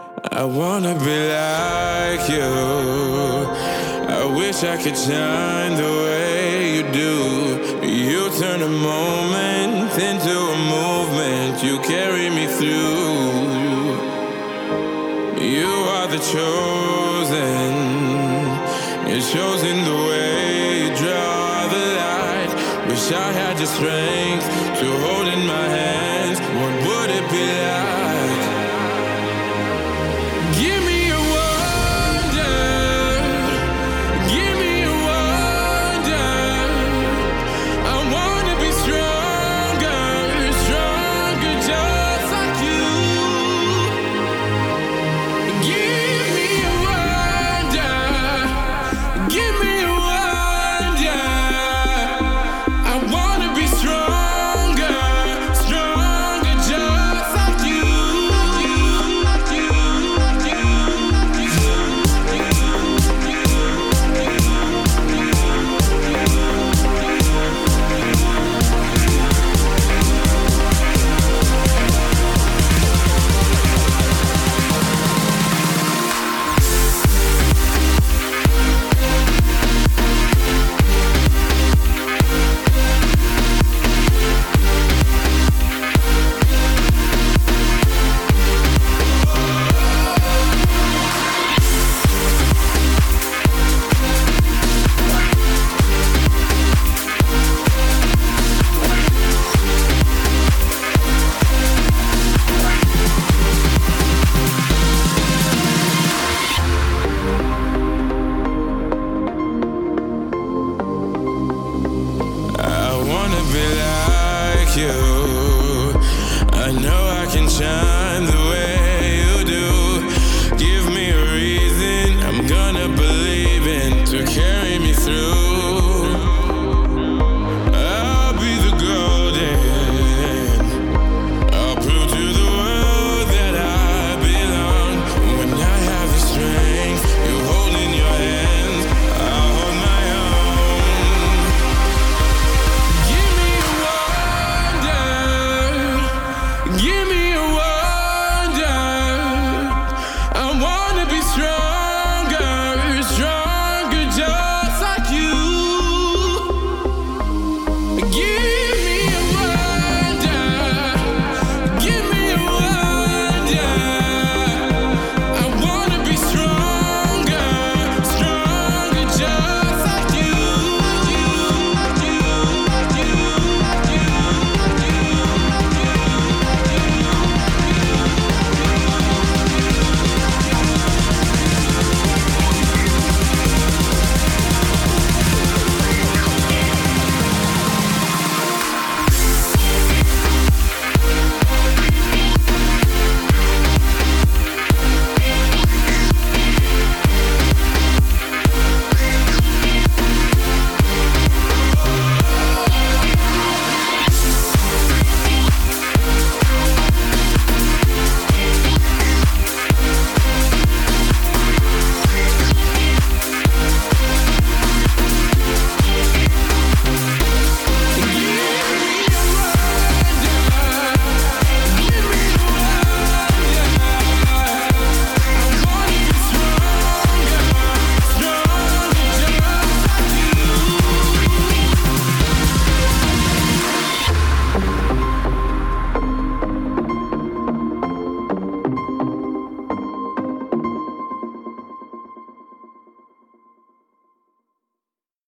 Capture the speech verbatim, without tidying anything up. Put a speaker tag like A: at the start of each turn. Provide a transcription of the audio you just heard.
A: I wanna be like you. I wish I could shine the way you do. You turn a moment into a movement. You carry me through. You are the chosen. It shows in the way you draw the light. Wish I had the strength to hold in my hands. What would it be like? Give me a wonder. Give me a wonder. I wanna be stronger, stronger just like you. Give me a wonder. Give me a wonder. I wanna be stronger, stronger just like you. I wanna be like you. I know